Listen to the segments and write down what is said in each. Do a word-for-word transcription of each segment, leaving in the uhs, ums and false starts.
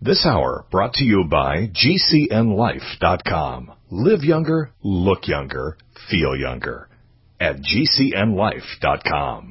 This hour brought to you by G C N life dot com. Live younger, look younger, feel younger at G C N life dot com.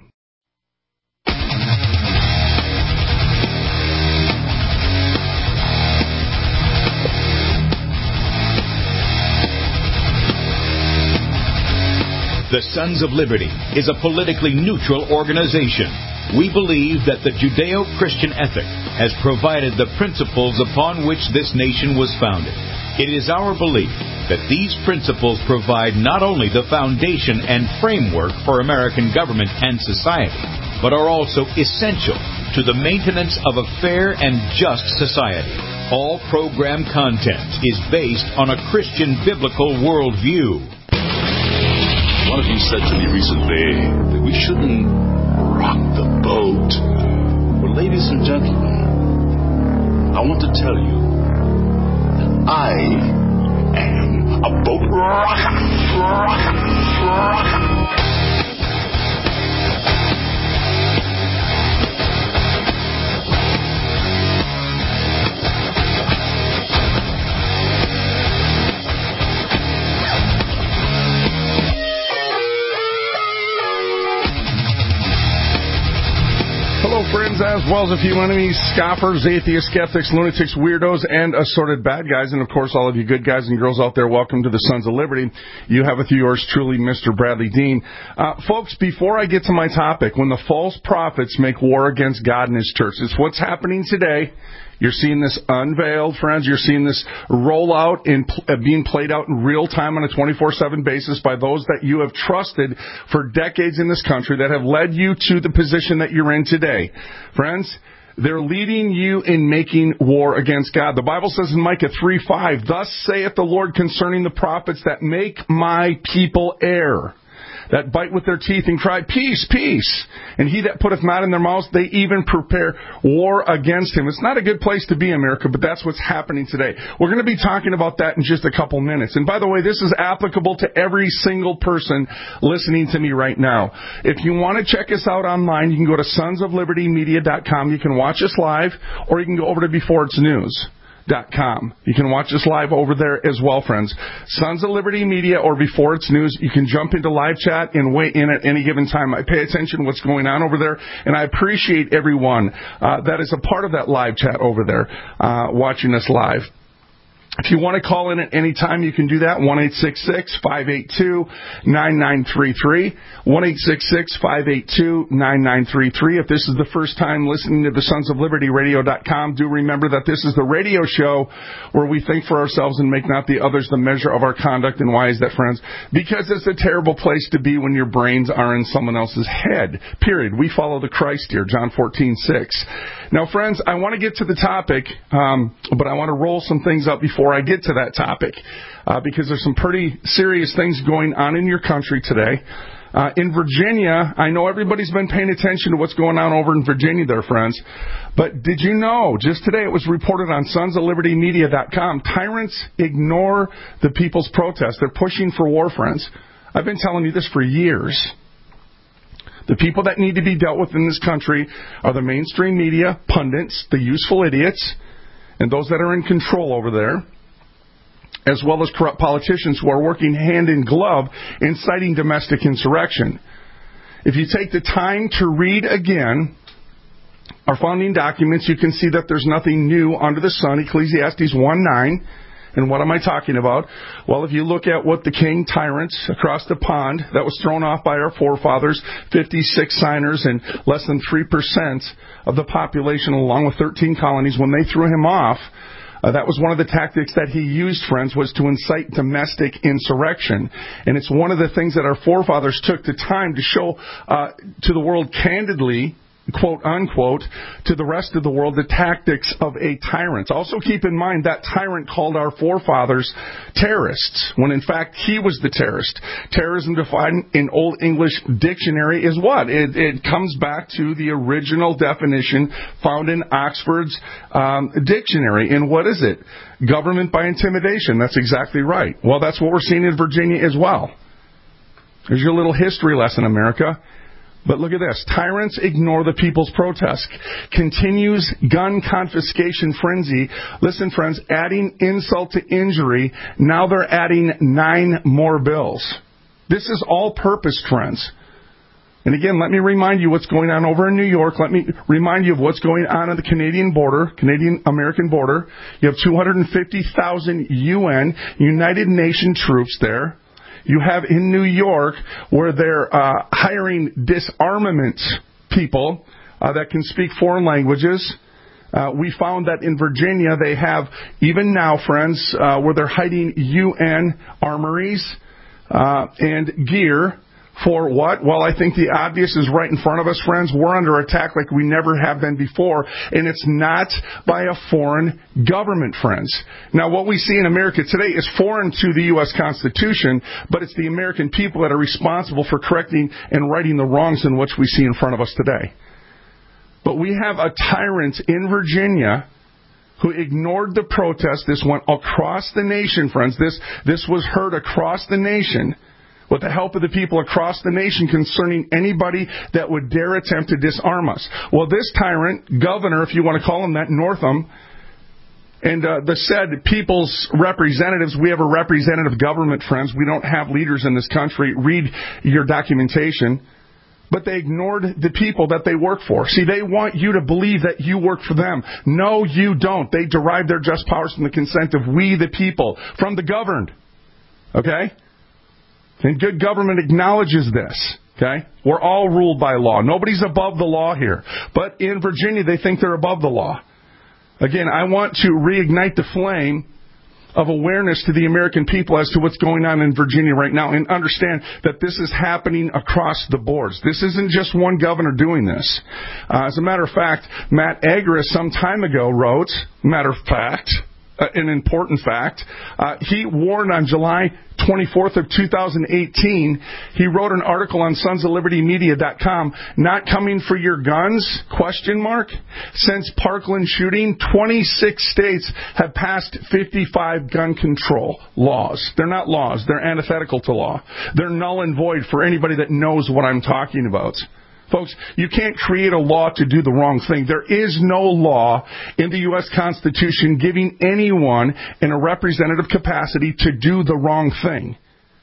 The Sons of Liberty is a politically neutral organization. We believe that the Judeo-Christian ethic has provided the principles upon which this nation was founded. It is our belief that these principles provide not only the foundation and framework for American government and society, but are also essential to the maintenance of a fair and just society. All program content is based on a Christian biblical worldview. One of you said to me recently that we shouldn't rock the boat. Well, ladies and gentlemen, I want to tell you that I am a boat rocker. Rocker. Rocker. Friends, as well as a few enemies, scoffers, atheists, skeptics, lunatics, weirdos, and assorted bad guys. And, of course, all of you good guys and girls out there, welcome to the Sons of Liberty. You have with you yours truly, Mister Bradley Dean. Uh, folks, before I get to my topic, when the false prophets make war against God and His church, it's what's happening today. You're seeing this unveiled, friends. You're seeing this roll out and uh, being played out in real time on a twenty-four seven basis by those that you have trusted for decades in this country that have led you to the position that you're in today. Friends, they're leading you in making war against God. The Bible says in Micah three five, "Thus saith the Lord concerning the prophets that make my people err, that bite with their teeth and cry, peace, peace. And he that putteth not in their mouths, they even prepare war against him." It's not a good place to be, America, but that's what's happening today. We're going to be talking about that in just a couple minutes. And by the way, this is applicable to every single person listening to me right now. If you want to check us out online, you can go to sons of liberty media dot com. You can watch us live, or you can go over to Before It's News. Dot com. You can watch us live over there as well, friends. Sons of Liberty Media or Before It's News. You can jump into live chat and weigh in at any given time. I pay attention to what's going on over there, and I appreciate everyone uh, that is a part of that live chat over there uh, watching us live. If you want to call in at any time, you can do that. one eight six six, five eight two, nine nine three three. one eight six six, five eight two, nine nine three three. If this is the first time listening to the Sons of Liberty Radio dot com, do remember that this is the radio show where we think for ourselves and make not the others the measure of our conduct. And why is that, friends? Because it's a terrible place to be when your brains are in someone else's head. Period. We follow the Christ here, John fourteen six. Now, friends, I want to get to the topic, um, but I want to roll some things up before I get to that topic, uh, because there's some pretty serious things going on in your country today. Uh, in Virginia, I know everybody's been paying attention to what's going on over in Virginia there, friends. But did you know, just today it was reported on sons of liberty media dot com, tyrants ignore the people's protest. They're pushing for war, friends. I've been telling you this for years. The people that need to be dealt with in this country are the mainstream media, pundits, the useful idiots, and those that are in control over there, as well as corrupt politicians who are working hand in glove inciting domestic insurrection. If you take the time to read again our founding documents, you can see that there's nothing new under the sun. Ecclesiastes one nine. And what am I talking about? Well, if you look at what the king tyrants across the pond that was thrown off by our forefathers, fifty-six signers and less than three percent of the population, along with thirteen colonies, when they threw him off, Uh, that was one of the tactics that he used, friends, was to incite domestic insurrection. And it's one of the things that our forefathers took the time to show uh, to the world candidly, quote unquote, to the rest of the world, the tactics of a tyrant. Also keep in mind that tyrant called our forefathers terrorists, when in fact he was the terrorist. Terrorism defined in Old English dictionary is what? It, it comes back to the original definition found in Oxford's um, dictionary. And what is it? Government by intimidation. That's exactly right. Well, that's what we're seeing in Virginia as well. There's your little history lesson, America. But look at this. Tyrants ignore the people's protest. Continues gun confiscation frenzy. Listen, friends, adding insult to injury. Now they're adding nine more bills. This is all purpose, friends. And again, let me remind you what's going on over in New York. Let me remind you of what's going on on the Canadian border, Canadian-American border. You have two hundred fifty thousand U N, United Nations troops there. You have in New York where they're uh, hiring disarmament people uh, that can speak foreign languages. Uh, we found that in Virginia they have, even now, friends, uh, where they're hiding U N armories uh, and gear. For what? Well, I think the obvious is right in front of us, friends. We're under attack like we never have been before, and it's not by a foreign government, friends. Now, what we see in America today is foreign to the U S Constitution, but it's the American people that are responsible for correcting and righting the wrongs in which we see in front of us today. But we have a tyrant in Virginia who ignored the protest. This went across the nation, friends. This, this was heard across the nation, with the help of the people across the nation concerning anybody that would dare attempt to disarm us. Well, this tyrant, governor, if you want to call him that, Northam, and uh, the said people's representatives, we have a representative government, friends. We don't have leaders in this country. Read your documentation. But they ignored the people that they work for. See, they want you to believe that you work for them. No, you don't. They derive their just powers from the consent of we, the people, from the governed. Okay? And good government acknowledges this, okay? We're all ruled by law. Nobody's above the law here. But in Virginia, they think they're above the law. Again, I want to reignite the flame of awareness to the American people as to what's going on in Virginia right now, and understand that this is happening across the boards. This isn't just one governor doing this. Uh, as a matter of fact, Matt Agris some time ago wrote, matter of fact, Uh, an important fact. Uh, he warned on July twenty-fourth of two thousand eighteen, he wrote an article on sons of liberty media dot com, not coming for your guns, question mark. Since Parkland shooting, twenty-six states have passed fifty-five gun control laws. They're not laws. They're antithetical to law. They're null and void for anybody that knows what I'm talking about. Folks, you can't create a law to do the wrong thing. There is no law in the U S Constitution giving anyone in a representative capacity to do the wrong thing.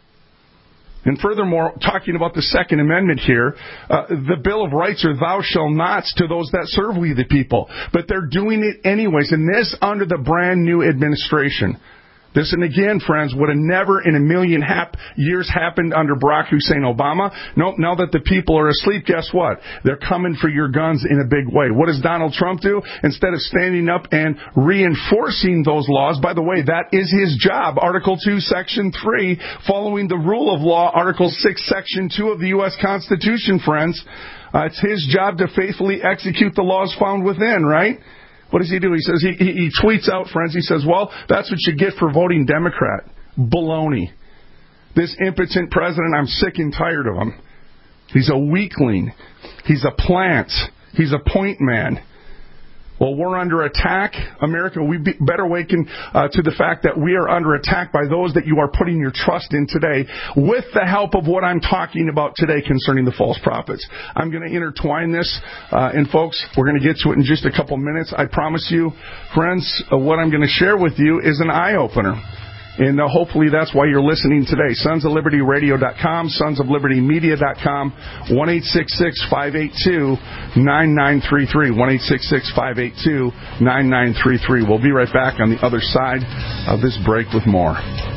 And furthermore, talking about the Second Amendment here, uh, the Bill of Rights are thou shalt nots to those that serve we the people. But they're doing it anyways, and this under the brand new administration. This, and again, friends, would have never in a million hap- years happened under Barack Hussein Obama. Nope, now that the people are asleep, guess what? They're coming for your guns in a big way. What does Donald Trump do? Instead of standing up and reinforcing those laws, by the way, that is his job. Article two, Section three, following the rule of law, Article six, Section two of the U S Constitution, friends. Uh, it's his job to faithfully execute the laws found within, right? What does he do? He says, he, he, he tweets out, friends, he says, well, that's what you get for voting Democrat. Baloney. This impotent president, I'm sick and tired of him. He's a weakling. He's a plant. He's a point man. Well, we're under attack. America, we be better awaken uh, to the fact that we are under attack by those that you are putting your trust in today, with the help of what I'm talking about today concerning the false prophets. I'm going to intertwine this, uh, and folks, we're going to get to it in just a couple minutes. I promise you, friends, uh, what I'm going to share with you is an eye-opener. And uh, hopefully that's why you're listening today. sons of liberty radio dot com, sons of liberty media dot com, one eight six six, five eight two, nine nine three three, one eight six six, five eight two, nine nine three three. We'll be right back on the other side of this break with more.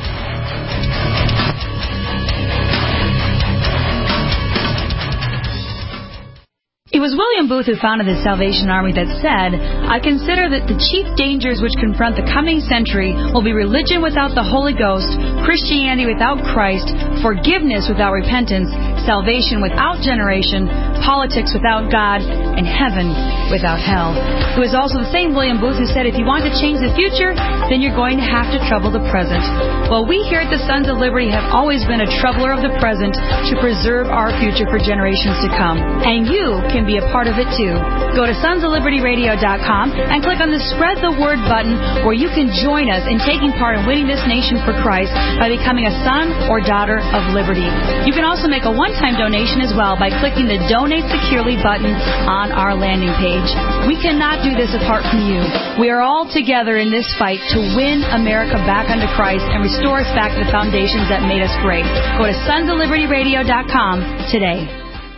It was William Booth who founded the Salvation Army that said, I consider that the chief dangers which confront the coming century will be religion without the Holy Ghost, Christianity without Christ, forgiveness without repentance, salvation without generation, politics without God, and heaven without hell. It was also the same William Booth who said, if you want to change the future, then you're going to have to trouble the present. Well, we here at the Sons of Liberty have always been a troubler of the present to preserve our future for generations to come. And you can be be a part of it too. Go to sons of liberty radio dot com and click on the Spread the Word button, where you can join us in taking part in winning this nation for Christ by becoming a son or daughter of liberty. You can also make a one-time donation as well by clicking the Donate Securely button on our landing page. We cannot do this apart from you. We are all together in this fight to win America back unto Christ and restore us back to the foundations that made us great. Go to sons of liberty radio dot com today.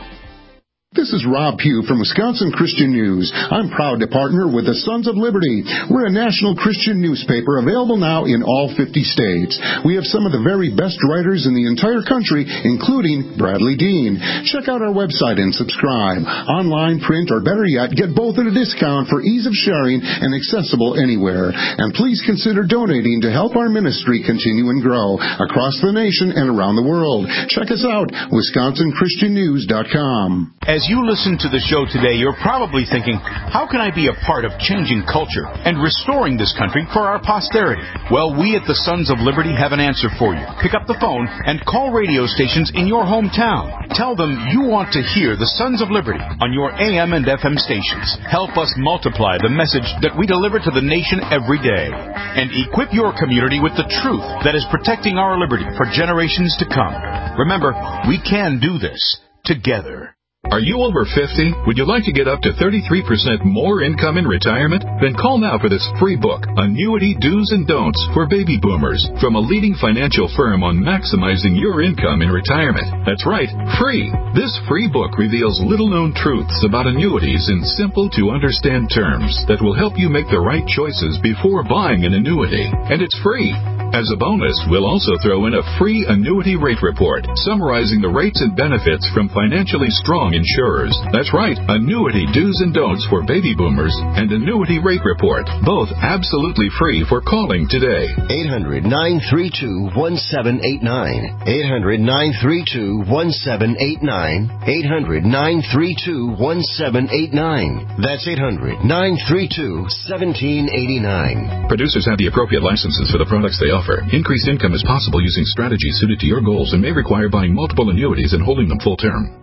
This is Rob Pugh from Wisconsin Christian News. I'm proud to partner with the Sons of Liberty. We're a national Christian newspaper available now in all fifty states. We have some of the very best writers in the entire country, including Bradley Dean. Check out our website and subscribe. Online, print, or better yet, get both at a discount for ease of sharing and accessible anywhere. And please consider donating to help our ministry continue and grow across the nation and around the world. Check us out, wisconsin christian news dot com. As you listen to the show today, you're probably thinking, how can I be a part of changing culture and restoring this country for our posterity? Well, we at the Sons of Liberty have an answer for you. Pick up the phone and call radio stations in your hometown. Tell them you want to hear the Sons of Liberty on your A M and F M stations. Help us multiply the message that we deliver to the nation every day. And equip your community with the truth that is protecting our liberty for generations to come. Remember, we can do this together. Are you over fifty? Would you like to get up to thirty-three percent more income in retirement? Then call now for this free book, Annuity Do's and Don'ts for Baby Boomers, from a leading financial firm on maximizing your income in retirement. That's right, free. This free book reveals little-known truths about annuities in simple-to-understand terms that will help you make the right choices before buying an annuity. And it's free. As a bonus, we'll also throw in a free annuity rate report summarizing the rates and benefits from financially strong insurers. That's right, Annuity Do's and Don'ts for Baby Boomers and Annuity Rate Report, both absolutely free for calling today. eight hundred, nine three two, one seven eight nine. eight hundred, nine three two, one seven eight nine. eight hundred, nine three two, one seven eight nine. That's eight hundred, nine three two, one seven eight nine. Producers have the appropriate licenses for the products they offer. Increased income is possible using strategies suited to your goals and may require buying multiple annuities and holding them full term.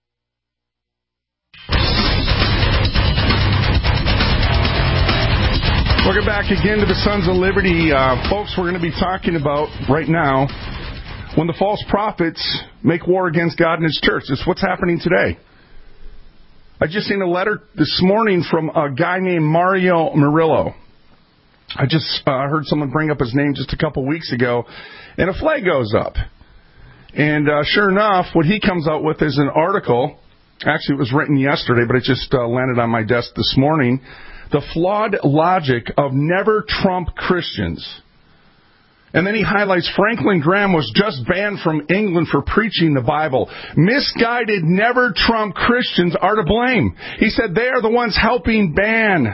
Welcome back again to the Sons of Liberty. Uh, folks, we're going to be talking about right now when the false prophets make war against God and His church. It's what's happening today. I just seen a letter this morning from a guy named Mario Murillo. I just uh, heard someone bring up his name just a couple weeks ago, and a flag goes up. And uh, sure enough, what he comes out with is an article. Actually, it was written yesterday, but it just uh, landed on my desk this morning. The flawed logic of never Trump Christians. And then he highlights Franklin Graham was just banned from England for preaching the Bible. Misguided, never Trump Christians are to blame. He said they are the ones helping ban.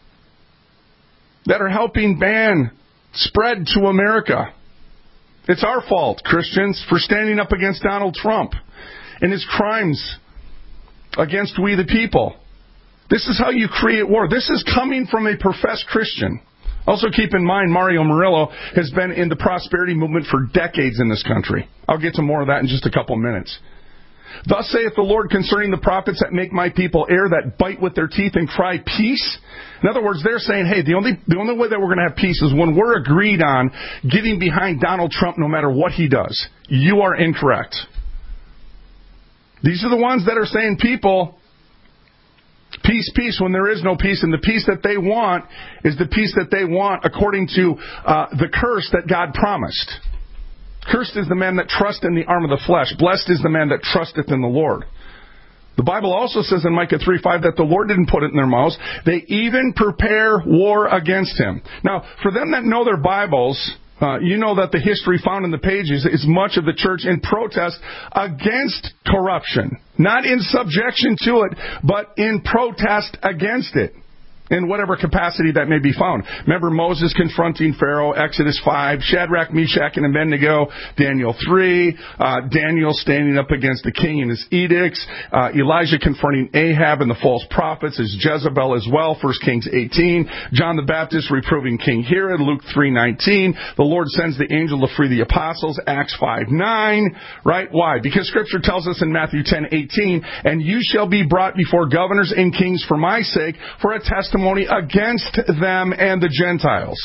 That are helping ban spread to America. It's our fault, Christians, for standing up against Donald Trump and his crimes against we the people. This is how you create war. This is coming from a professed Christian. Also keep in mind, Mario Murillo has been in the prosperity movement for decades in this country. I'll get to more of that in just a couple minutes. Thus saith the Lord concerning the prophets that make my people err, that bite with their teeth and cry peace. In other words, they're saying, hey, the only the only way that we're going to have peace is when we're agreed on getting behind Donald Trump no matter what he does. You are incorrect. These are the ones that are saying, people, peace, peace, when there is no peace. And the peace that they want is the peace that they want according to uh, the curse that God promised. Cursed is the man that trusteth in the arm of the flesh. Blessed is the man that trusteth in the Lord. The Bible also says in Micah three five that the Lord didn't put it in their mouths. They even prepare war against him. Now, for them that know their Bibles, uh, you know that the history found in the pages is much of the church in protest against corruption. Not in subjection to it, but in protest against it. in whatever capacity that may be found. Remember Moses confronting Pharaoh, Exodus five, Shadrach, Meshach, and Abednego, Daniel three, uh, Daniel standing up against the king and his edicts, uh, Elijah confronting Ahab and the false prophets, as Jezebel as well, First Kings eighteen, John the Baptist reproving King Herod, Luke three nineteen, the Lord sends the angel to free the apostles, Acts five nine, right? Why? Because Scripture tells us in Matthew ten eighteen, and you shall be brought before governors and kings for my sake, for a testimony against them and the Gentiles.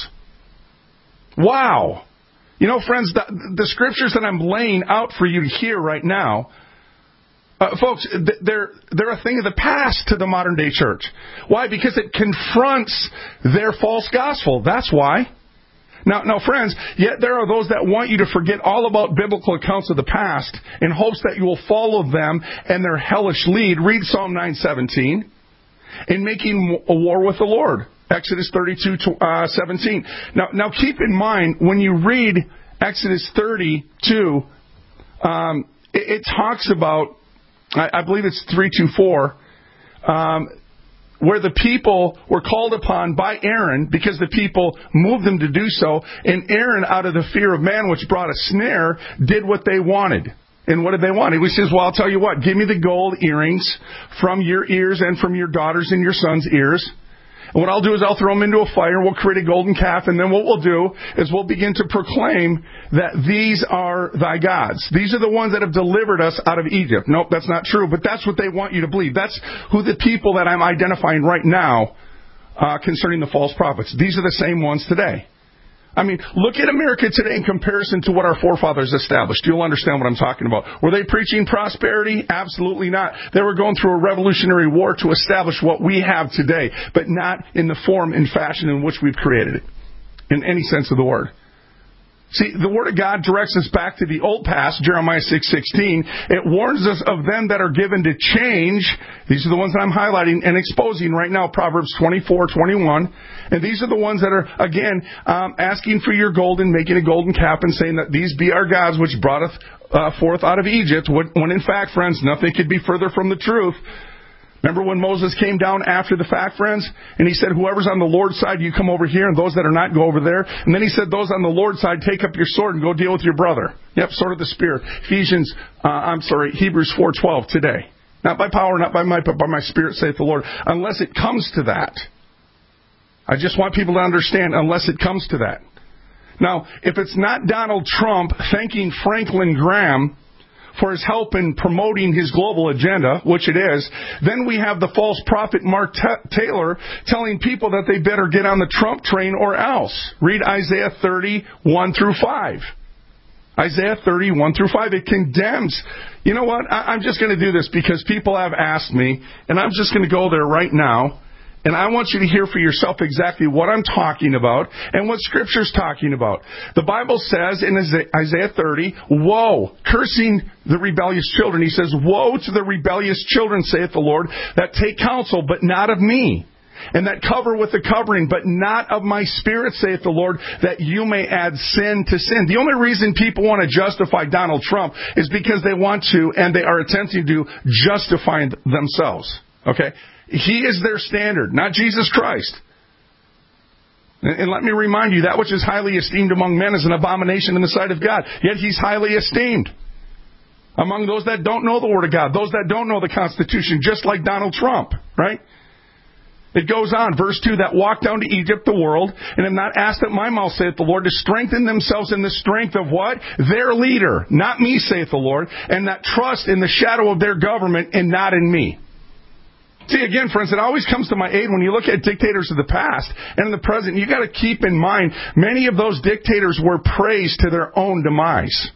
Wow. You know, friends, the, the Scriptures that I'm laying out for you to hear right now, Uh, folks, they're, they're a thing of the past to the modern day church. Why? Because it confronts their false gospel. That's why. Now, now, friends, yet there are those that want you to forget all about biblical accounts of the past in hopes that you will follow them and their hellish lead. Read Psalm nine seventeen. In making a war with the Lord. Exodus thirty-two seventeen. Now, now keep in mind, when you read Exodus thirty-two, um, it, it talks about, I, I believe it's three twenty-four, um, where the people were called upon by Aaron because the people moved them to do so, and Aaron, out of the fear of man, which brought a snare, did what they wanted. And what did they want? He says, well, I'll tell you what, give me the gold earrings from your ears and from your daughters and your sons' ears. And what I'll do is I'll throw them into a fire, and we'll create a golden calf, and then what we'll do is we'll begin to proclaim that these are thy gods. These are the ones that have delivered us out of Egypt. Nope, that's not true, but that's what they want you to believe. That's who the people that I'm identifying right now uh, concerning the false prophets. These are the same ones today. I mean, look at America today in comparison to what our forefathers established. You'll understand what I'm talking about. Were they preaching prosperity? Absolutely not. They were going through a revolutionary war to establish what we have today, but not in the form and fashion in which we've created it, in any sense of the word. See, the Word of God directs us back to the old past, Jeremiah six sixteen. It warns us of them that are given to change. These are the ones that I'm highlighting and exposing right now, Proverbs twenty-four twenty-one. And these are the ones that are, again, um, asking for your gold and making a golden calf and saying that these be our gods which broughteth uh, forth out of Egypt, when in fact, friends, nothing could be further from the truth. Remember when Moses came down after the fact, friends? And he said, whoever's on the Lord's side, you come over here, and those that are not, go over there. And then he said, those on the Lord's side, take up your sword and go deal with your brother. Yep, sword of the Spirit. Ephesians, uh, I'm sorry, Hebrews four twelve today. Not by power, not by might, but by my Spirit, saith the Lord. Unless it comes to that. I just want people to understand, unless it comes to that. Now, if it's not Donald Trump thanking Franklin Graham for his help in promoting his global agenda, which it is, then we have the false prophet Mark T- Taylor telling people that they better get on the Trump train or else. Read Isaiah thirty, one through five. Isaiah thirty, one through five. It condemns. You know what? I- I'm just going to do this because people have asked me, and I'm just going to go there right now. And I want you to hear for yourself exactly what I'm talking about and what Scripture's talking about. The Bible says in Isaiah thirty, woe, cursing the rebellious children. He says, woe to the rebellious children, saith the Lord, that take counsel, but not of me, and that cover with the covering, but not of my Spirit, saith the Lord, that you may add sin to sin. The only reason people want to justify Donald Trump is because they want to, and they are attempting to justify themselves. Okay? He is their standard, not Jesus Christ. And let me remind you, that which is highly esteemed among men is an abomination in the sight of God. Yet He's highly esteemed among those that don't know the Word of God, those that don't know the Constitution, just like Donald Trump, right? It goes on, verse two, that walk down to Egypt, the world, and have not asked at my mouth, saith the Lord, to strengthen themselves in the strength of what? Their leader, not me, saith the Lord, and that trust in the shadow of their government and not in me. See, again, friends, it always comes to my aid when you look at dictators of the past and in the present. You got to keep in mind, many of those dictators were praised to their own demise.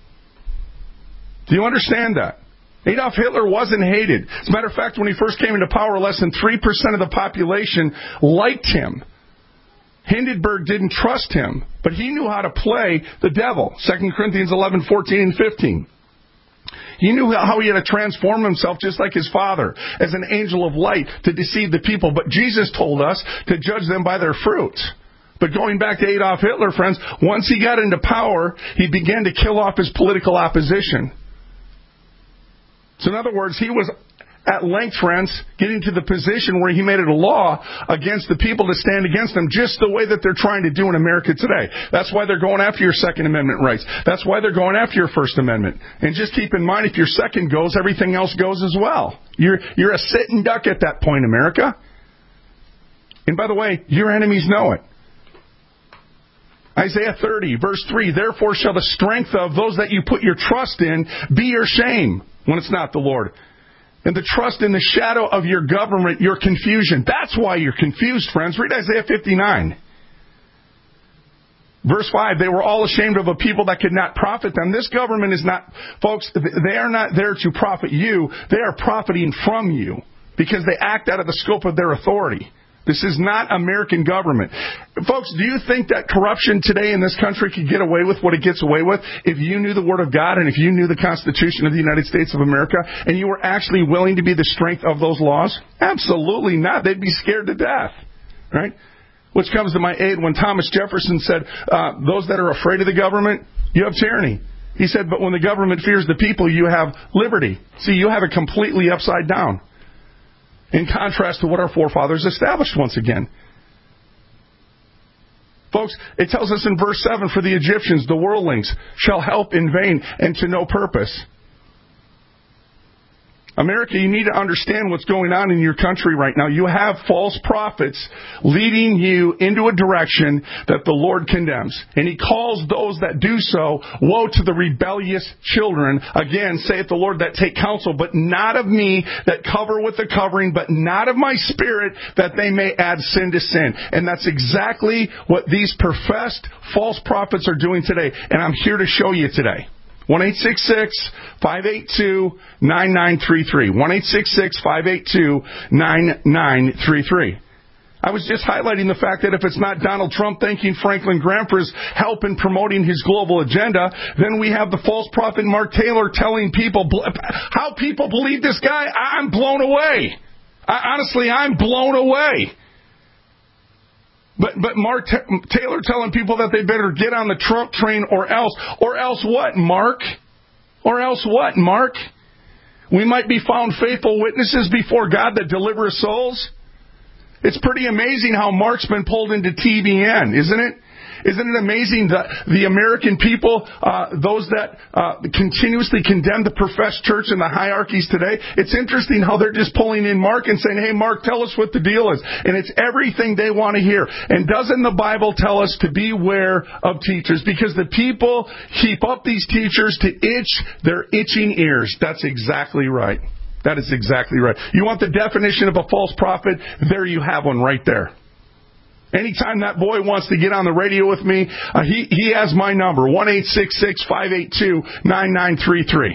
Do you understand that? Adolf Hitler wasn't hated. As a matter of fact, when he first came into power, less than three percent of the population liked him. Hindenburg didn't trust him, but he knew how to play the devil. Second Corinthians eleven, fourteen, and fifteen. He knew how he had to transform himself just like his father, as an angel of light to deceive the people. But Jesus told us to judge them by their fruits. But going back to Adolf Hitler, friends, once he got into power, he began to kill off his political opposition. So in other words, he was at length, friends, getting to the position where he made it a law against the people to stand against them, just the way that they're trying to do in America today. That's why they're going after your Second Amendment rights. That's why they're going after your First Amendment. And just keep in mind, if your second goes, everything else goes as well. You're, you're a sitting duck at that point, America. And by the way, your enemies know it. Isaiah thirty, verse three, therefore shall the strength of those that you put your trust in be your shame when it's not the Lord. And the trust in the shadow of your government, your confusion. That's why you're confused, friends. Read Isaiah fifty-nine. Verse five, they were all ashamed of a people that could not profit them. This government is not, folks, they are not there to profit you. They are profiting from you because they act out of the scope of their authority. This is not American government. Folks, do you think that corruption today in this country could get away with what it gets away with if you knew the Word of God and if you knew the Constitution of the United States of America and you were actually willing to be the strength of those laws? Absolutely not. They'd be scared to death, right? Which comes to my aid when Thomas Jefferson said, uh, those that are afraid of the government, you have tyranny. He said, but when the government fears the people, you have liberty. See, you have it completely upside down. In contrast to what our forefathers established once again. Folks, it tells us in verse seven, for the Egyptians, the worldlings, shall help in vain and to no purpose. America, you need to understand what's going on in your country right now. You have false prophets leading you into a direction that the Lord condemns. And He calls those that do so, woe to the rebellious children. Again, saith the Lord, that take counsel, but not of me, that cover with the covering, but not of my Spirit, that they may add sin to sin. And that's exactly what these professed false prophets are doing today. And I'm here to show you today. one eight six six, five eight two, nine nine three three. one eight six six, five eight two, nine nine three three. I was just highlighting the fact that if it's not Donald Trump thanking Franklin Graham for his help in promoting his global agenda, then we have the false prophet Mark Taylor telling people how people believe this guy. I'm blown away. I, honestly, I'm blown away. But but Mark T- Taylor telling people that they better get on the Trump train or else. Or else what, Mark? Or else what, Mark? We might be found faithful witnesses before God that deliver souls. It's pretty amazing how Mark's been pulled into T B N, isn't it? Isn't it amazing that the American people, uh, those that uh, continuously condemn the professed church and the hierarchies today, it's interesting how they're just pulling in Mark and saying, hey, Mark, tell us what the deal is. And it's everything they want to hear. And doesn't the Bible tell us to beware of teachers? Because the people heap up these teachers to itch their itching ears. That's exactly right. That is exactly right. You want the definition of a false prophet? There you have one right there. Anytime that boy wants to get on the radio with me, uh, he, he has my number, one eight six six, five eight two, nine nine three three.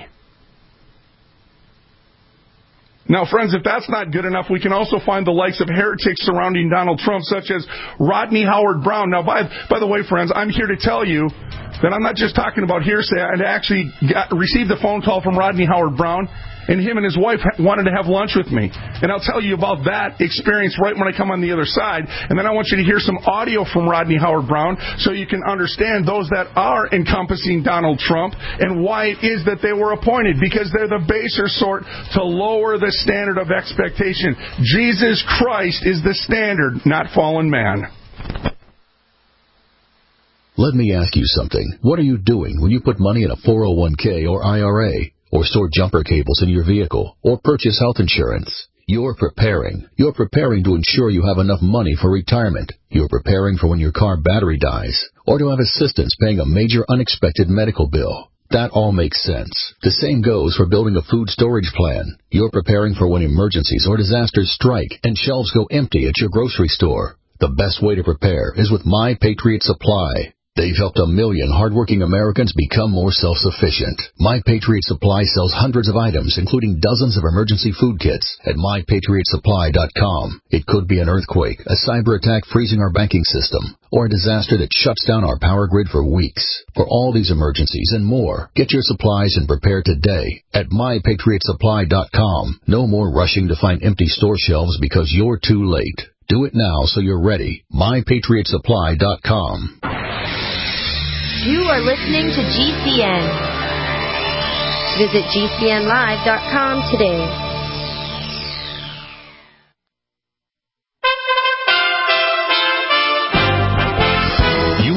Now, friends, if that's not good enough, we can also find the likes of heretics surrounding Donald Trump, such as Rodney Howard-Browne. Now, by, by the way, friends, I'm here to tell you that I'm not just talking about hearsay. I actually got, received a phone call from Rodney Howard-Browne, and him and his wife wanted to have lunch with me. And I'll tell you about that experience right when I come on the other side. And then I want you to hear some audio from Rodney Howard-Browne so you can understand those that are encompassing Donald Trump and why it is that they were appointed. Because they're the baser sort to lower the standard of expectation. Jesus Christ is the standard, not fallen man. Let me ask you something. What are you doing when you put money in a four oh one k or I R A, or store jumper cables in your vehicle, or purchase health insurance? You're preparing. You're preparing to ensure you have enough money for retirement. You're preparing for when your car battery dies, or to have assistance paying a major unexpected medical bill. That all makes sense. The same goes for building a food storage plan. You're preparing for when emergencies or disasters strike and shelves go empty at your grocery store. The best way to prepare is with My Patriot Supply. They've helped a million hardworking Americans become more self-sufficient. My Patriot Supply sells hundreds of items, including dozens of emergency food kits at my patriot supply dot com. It could be an earthquake, a cyber attack freezing our banking system, or a disaster that shuts down our power grid for weeks. For all these emergencies and more, get your supplies and prepare today at my patriot supply dot com. No more rushing to find empty store shelves because you're too late. Do it now so you're ready. my patriot supply dot com. You are listening to G C N. Visit G C N live dot com today.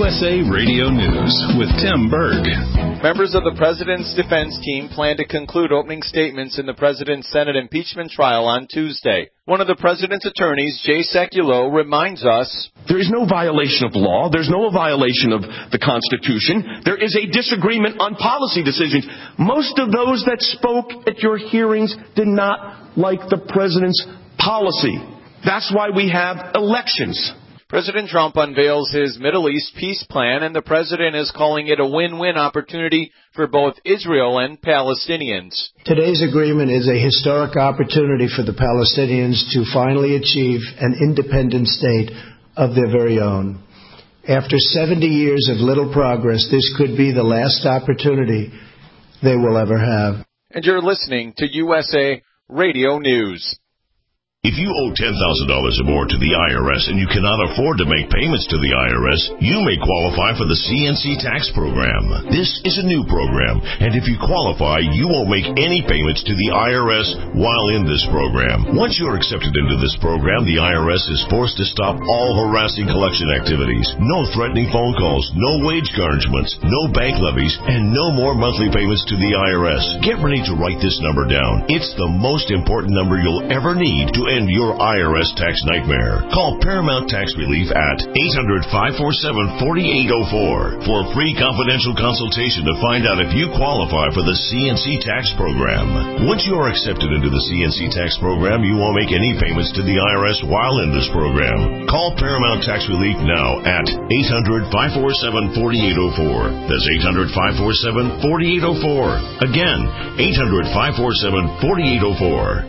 S A Radio News with Tim Berg. Members of the President's defense team plan to conclude opening statements in the President's Senate impeachment trial on Tuesday. One of the President's attorneys, Jay Sekulow, reminds us, there is no violation of law. There's no violation of the Constitution. There is a disagreement on policy decisions. Most of those that spoke at your hearings did not like the President's policy. That's why we have elections. President Trump unveils his Middle East peace plan, and the president is calling it a win-win opportunity for both Israel and Palestinians. Today's agreement is a historic opportunity for the Palestinians to finally achieve an independent state of their very own. After seventy years of little progress, this could be the last opportunity they will ever have. And you're listening to U S A Radio News. If you owe ten thousand dollars or more to the I R S and you cannot afford to make payments to the I R S, you may qualify for the C N C tax program. This is a new program, and if you qualify, you won't make any payments to the I R S while in this program. Once you're accepted into this program, the I R S is forced to stop all harassing collection activities. No threatening phone calls, no wage garnishments, no bank levies, and no more monthly payments to the I R S. Get ready to write this number down. It's the most important number you'll ever need to end your I R S tax nightmare. Call Paramount Tax Relief at eight hundred, five four seven, four eight zero four for a free confidential consultation to find out if you qualify for the C N C tax program. Once you are accepted into the C N C tax program, you won't make any payments to the I R S while in this program. Call Paramount Tax Relief now at eight hundred, five four seven, four eight zero four. That's eight hundred, five four seven, four eight zero four. Again, eight hundred, five four seven, four eight zero four.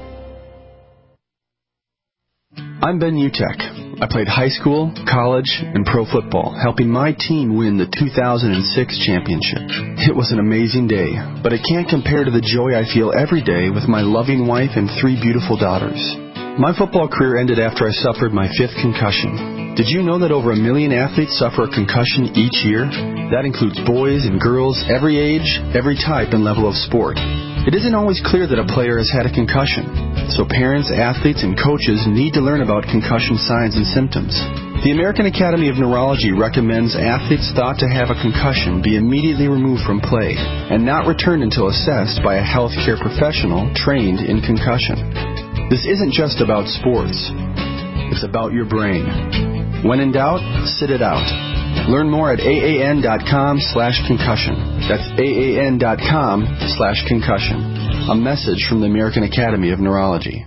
I'm Ben Utek. I played high school, college, and pro football, helping my team win the two thousand six championship. It was an amazing day, but it can't compare to the joy I feel every day with my loving wife and three beautiful daughters. My football career ended after I suffered my fifth concussion. Did you know that over a million athletes suffer a concussion each year? That includes boys and girls, every age, every type and level of sport. It isn't always clear that a player has had a concussion, so parents, athletes, and coaches need to learn about concussion signs and symptoms. The American Academy of Neurology recommends athletes thought to have a concussion be immediately removed from play and not returned until assessed by a healthcare professional trained in concussion. This isn't just about sports. It's about your brain. When in doubt, sit it out. Learn more at aan.com slash concussion. That's aan.com slash concussion. A message from the American Academy of Neurology.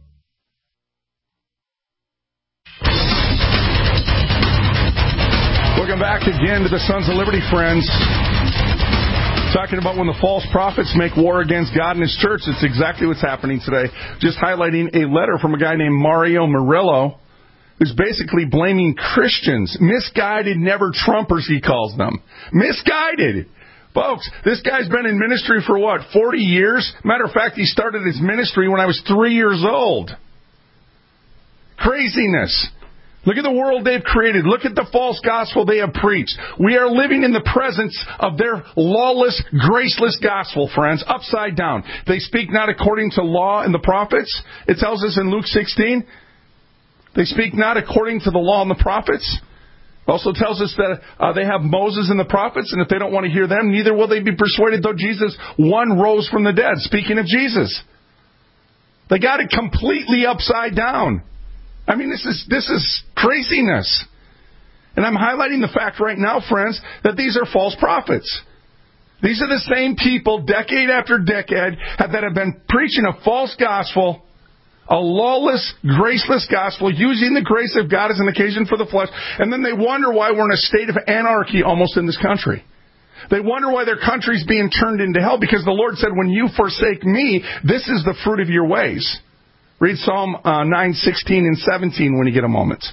Welcome back again to the Sons of Liberty, friends. Talking about when the false prophets make war against God and His church. It's exactly what's happening today. Just highlighting a letter from a guy named Mario Murillo, who's basically blaming Christians. Misguided never-Trumpers, he calls them. Misguided. Folks, this guy's been in ministry for what, forty years? Matter of fact, he started his ministry when I was three years old. Craziness. Look at the world they've created. Look at the false gospel they have preached. We are living in the presence of their lawless, graceless gospel, friends, upside down. They speak not according to law and the prophets. It tells us in Luke sixteen. They speak not according to the law and the prophets. It also tells us that uh, they have Moses and the prophets, and if they don't want to hear them, neither will they be persuaded, though Jesus, one, rose from the dead. Speaking of Jesus. They got it completely upside down. I mean, this is this is craziness. And I'm highlighting the fact right now, friends, that these are false prophets. These are the same people, decade after decade, that have been preaching a false gospel, a lawless, graceless gospel, using the grace of God as an occasion for the flesh, and then they wonder why we're in a state of anarchy almost in this country. They wonder why their country's being turned into hell, because the Lord said, when you forsake me, this is the fruit of your ways. Read Psalm uh, nine, sixteen, and seventeen when you get a moment.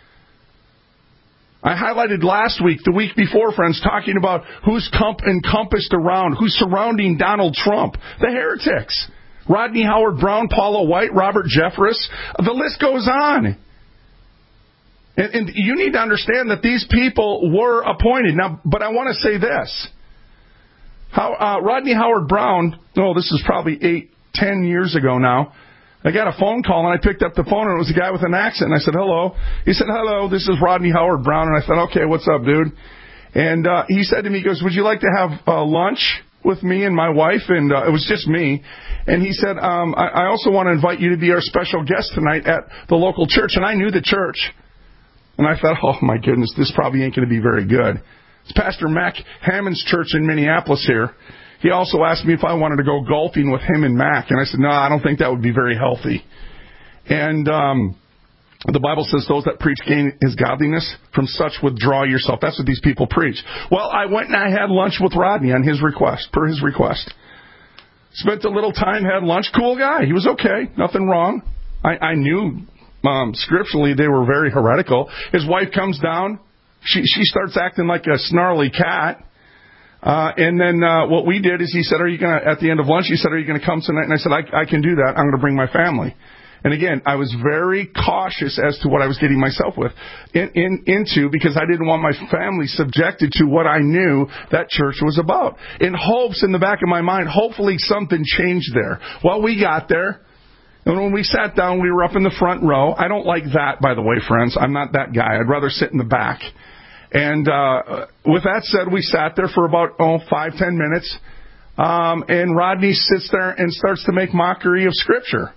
I highlighted last week, the week before, friends, talking about who's comp- encompassed around, who's surrounding Donald Trump. The heretics. Rodney Howard-Browne, Paula White, Robert Jeffress. The list goes on. And, and you need to understand that these people were appointed. Now, but I want to say this. How, uh, Rodney Howard-Browne, oh, this is probably eight, ten years ago now, I got a phone call, and I picked up the phone, and it was a guy with an accent. And I said, hello. He said, hello, this is Rodney Howard-Browne. And I said, okay, what's up, dude? And uh, he said to me, he goes, would you like to have uh, lunch with me and my wife? And uh, it was just me. And he said, um, I, I also want to invite you to be our special guest tonight at the local church. And I knew the church. And I thought, oh, my goodness, this probably ain't going to be very good. It's Pastor Mac Hammond's church in Minneapolis here. He also asked me if I wanted to go golfing with him and Mac. And I said, no, I don't think that would be very healthy. And um, the Bible says those that preach gain his godliness. From such withdraw yourself. That's what these people preach. Well, I went and I had lunch with Rodney on his request, per his request. Spent a little time, had lunch. Cool guy. He was okay. Nothing wrong. I, I knew um, scripturally they were very heretical. His wife comes down. She, she starts acting like a snarly cat. Uh, and then uh, what we did is he said, are you going to, at the end of lunch, he said, are you going to come tonight? And I said, I, I can do that. I'm going to bring my family. And again, I was very cautious as to what I was getting myself with in, in, into because I didn't want my family subjected to what I knew that church was about. In hopes, in the back of my mind, hopefully something changed there. Well, we got there. And when we sat down, we were up in the front row. I don't like that, by the way, friends. I'm not that guy. I'd rather sit in the back. And uh with that said, we sat there for about, oh, five, ten minutes. Um, and Rodney sits there and starts to make mockery of Scripture.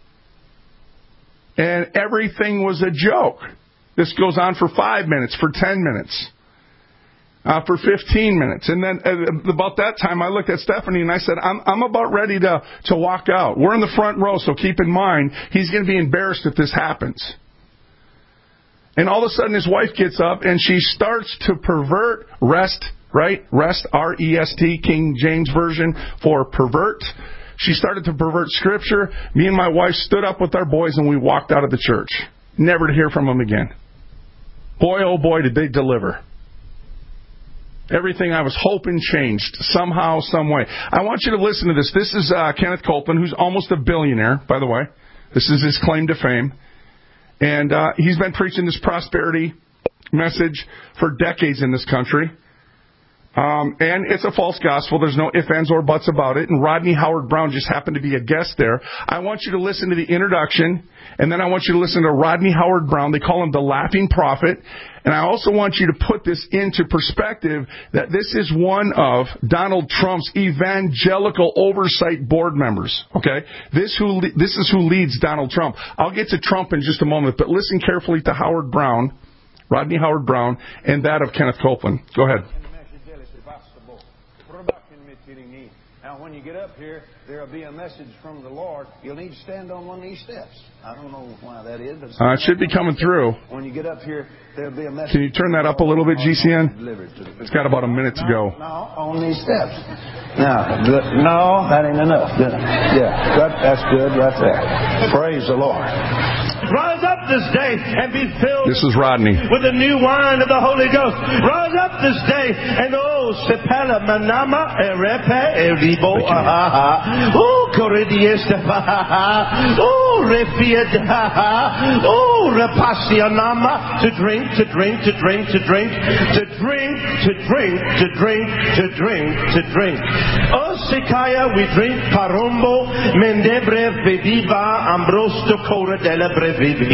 And everything was a joke. This goes on for five minutes, for ten minutes, uh, for fifteen minutes. And then uh, about that time, I looked at Stephanie and I said, I'm, I'm about ready to, to walk out. We're in the front row, so keep in mind, he's going to be embarrassed if this happens. And all of a sudden, his wife gets up and she starts to pervert, rest, right? Rest, R E S T, King James Version for pervert. She started to pervert Scripture. Me and my wife stood up with our boys and we walked out of the church. Never to hear from them again. Boy, oh boy, did they deliver. Everything I was hoping changed somehow, some way. I want you to listen to this. This is uh, Kenneth Copeland, who's almost a billionaire, by the way. This is his claim to fame. And uh, he's been preaching this prosperity message for decades in this country. Um, and it's a false gospel. There's no ifs, ands, or buts about it. And Rodney Howard-Browne just happened to be a guest there. I want you to listen to the introduction, and then I want you to listen to Rodney Howard-Browne. They call him the Laughing Prophet. And I also want you to put this into perspective that this is one of Donald Trump's evangelical oversight board members. Okay? This who this is who leads Donald Trump. I'll get to Trump in just a moment, but listen carefully to Howard-Browne, Rodney Howard-Browne, and that of Kenneth Copeland. Go ahead. Now, when you get up here, there'll be a message from the Lord. You'll need to stand on one of these steps. I don't know why that is, but uh, it should be coming through. When you get up here, there'll be a message. Can you turn that up a little bit, G C N? It's got about a minute to go. No, on these steps. Now, no, that ain't enough. Yeah, that, that's good right there. Praise the Lord. Rise up this day and be filled this is Rodney. with the new wine of the Holy Ghost. Rise up this day and oh, sepala manama erepe eribo aha. Oh, corridiesta aha. Oh, refiat aha. Oh, repasianama to drink, to drink, to drink, to drink, to drink, to drink, to drink, to drink, to drink. Oh, Sikaya, we drink parombo mendebre viva ambrosto cora della brevivia.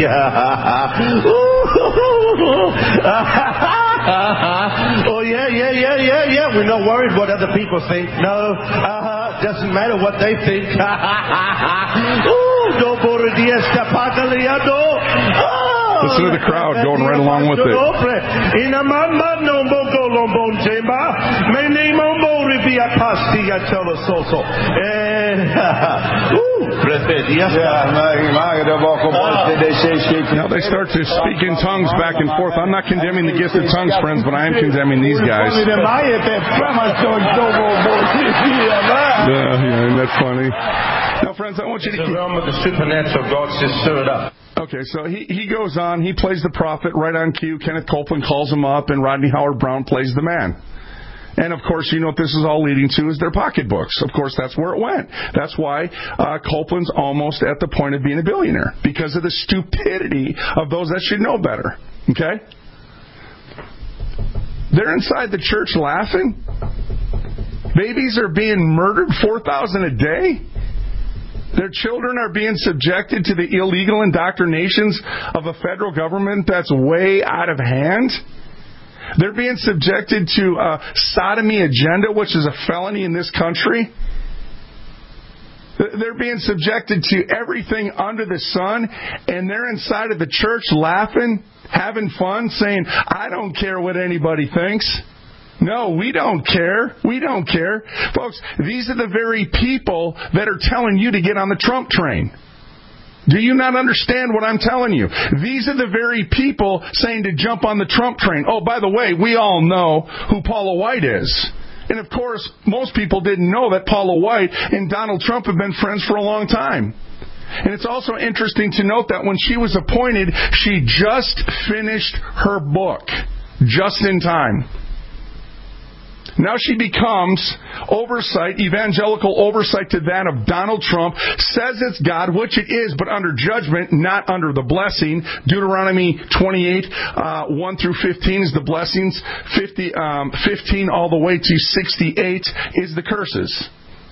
Oh yeah, yeah, yeah, yeah, yeah. We're not worried what other people think. No, uh-huh. Doesn't matter what they think. Oh, do bordiesta pagaliado. Listen to the crowd going right along with it. Now they start to speak in tongues back and forth. I'm not condemning the gift of tongues, friends, but I am condemning these guys. Yeah, yeah, that's funny. Now, friends, I want you to keep... The realm of the supernatural, God says, stir it up. Okay, so he, he goes on. He plays the prophet right on cue. Kenneth Copeland calls him up, and Rodney Howard-Browne plays the man. And, of course, you know what this is all leading to is their pocketbooks. Of course, that's where it went. That's why uh, Copeland's almost at the point of being a billionaire, because of the stupidity of those that should know better. Okay? They're inside the church laughing. Babies are being murdered, four thousand a day. Their children are being subjected to the illegal indoctrinations of a federal government that's way out of hand. They're being subjected to a sodomy agenda, which is a felony in this country. They're being subjected to everything under the sun, and they're inside of the church laughing, having fun, saying, I don't care what anybody thinks. No, we don't care. We don't care. Folks, these are the very people that are telling you to get on the Trump train. Do you not understand what I'm telling you? These are the very people saying to jump on the Trump train. Oh, by the way, we all know who Paula White is. And of course, most people didn't know that Paula White and Donald Trump have been friends for a long time. And it's also interesting to note that when she was appointed, she just finished her book, just in time. Now she becomes oversight, evangelical oversight to that of Donald Trump, says it's God, which it is, but under judgment, not under the blessing. Deuteronomy twenty-eight, uh, one through fifteen is the blessings. fifty, um, fifteen all the way to sixty-eight is the curses.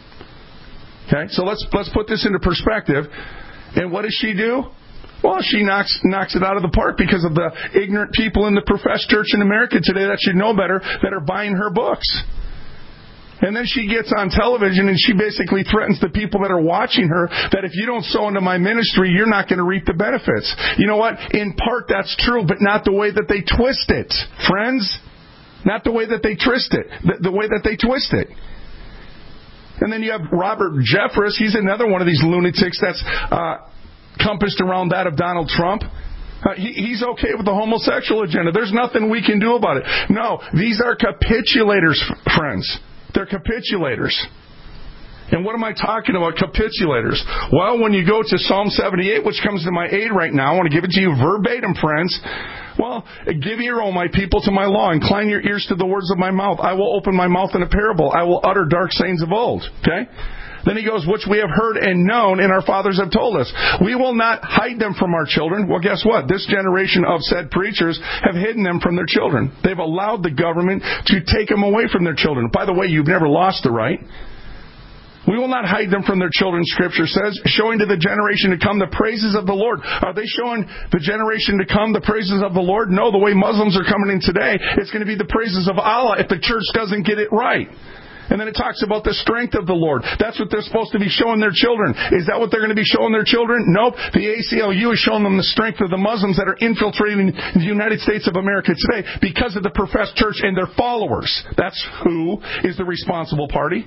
Okay, so let's let's put this into perspective. And what does she do? Well, she knocks knocks it out of the park because of the ignorant people in the professed church in America today that should know better, that are buying her books. And then she gets on television and she basically threatens the people that are watching her that if you don't sow into my ministry, you're not going to reap the benefits. You know what? In part, that's true, but not the way that they twist it, friends. Not the way that they twist it. The, the way that they twist it. And then you have Robert Jeffress. He's another one of these lunatics that's Uh, compassed around that of Donald Trump. Uh, he, he's okay with the homosexual agenda. There's nothing we can do about it. No, these are capitulators, friends. They're capitulators. And what am I talking about, capitulators? Well, when you go to Psalm seventy-eight, which comes to my aid right now, I want to give it to you verbatim, friends. Well, give ear, O my people, to my law. Incline your ears to the words of my mouth. I will open my mouth in a parable. I will utter dark sayings of old. Okay? Then he goes, which we have heard and known, and our fathers have told us. We will not hide them from our children. Well, guess what? This generation of said preachers have hidden them from their children. They've allowed the government to take them away from their children. By the way, you've never lost the right. We will not hide them from their children, Scripture says, showing to the generation to come the praises of the Lord. Are they showing the generation to come the praises of the Lord? No, the way Muslims are coming in today, it's going to be the praises of Allah if the church doesn't get it right. And then it talks about the strength of the Lord. That's what they're supposed to be showing their children. Is that what they're going to be showing their children? Nope. The A C L U is showing them the strength of the Muslims that are infiltrating the United States of America today because of the professed church and their followers. That's who is the responsible party.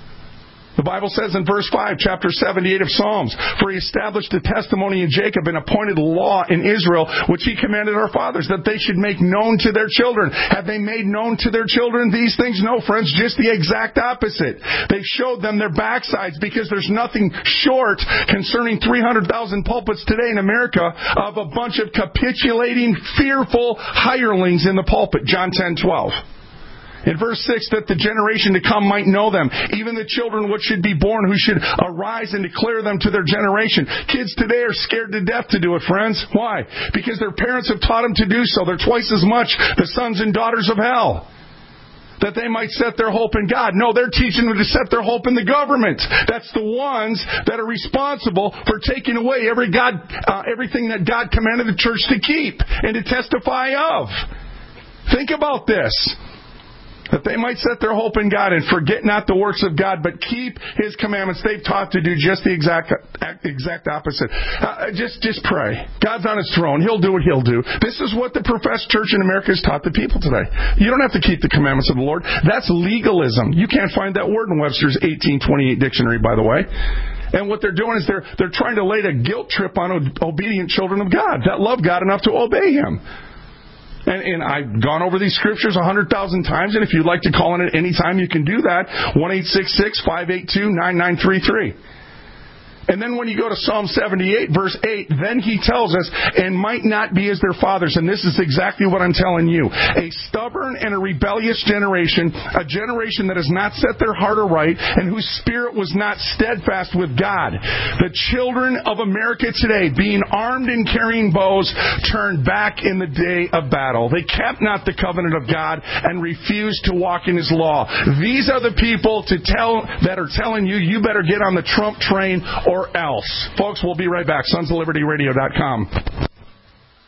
The Bible says in verse five, chapter seventy-eight of Psalms, for he established a testimony in Jacob and appointed law in Israel, which he commanded our fathers, that they should make known to their children. Have they made known to their children these things? No, friends, just the exact opposite. They showed them their backsides because there's nothing short concerning three hundred thousand pulpits today in America of a bunch of capitulating, fearful hirelings in the pulpit. John ten twelve. In verse six, that the generation to come might know them, even the children which should be born, who should arise and declare them to their generation. Kids today are scared to death to do it, friends. Why? Because their parents have taught them to do so. They're twice as much the sons and daughters of hell. That they might set their hope in God. No, they're teaching them to set their hope in the government. That's the ones that are responsible for taking away every God, uh, everything that God commanded the church to keep and to testify of. Think about this. That they might set their hope in God and forget not the works of God, but keep His commandments. They've taught to do just the exact exact opposite. Uh, just just pray. God's on His throne. He'll do what He'll do. This is what the professed church in America has taught the people today. You don't have to keep the commandments of the Lord. That's legalism. You can't find that word in Webster's eighteen twenty-eight dictionary, by the way. And what they're doing is they're they're trying to lay a guilt trip on obedient children of God that love God enough to obey Him. And, and I've gone over these scriptures a hundred thousand times, and if you'd like to call in at any time, you can do that. one eight six six, five eight two, nine nine three three. And then when you go to Psalm seventy-eight, verse eight, then he tells us, and might not be as their fathers. And this is exactly what I'm telling you. A stubborn and a rebellious generation, a generation that has not set their heart aright, and whose spirit was not steadfast with God. The children of America today, being armed and carrying bows, turned back in the day of battle. They kept not the covenant of God and refused to walk in His law. These are the people to tell that are telling you, you better get on the Trump train or Or else. Folks, we'll be right back. Sons of Liberty Radio dot com.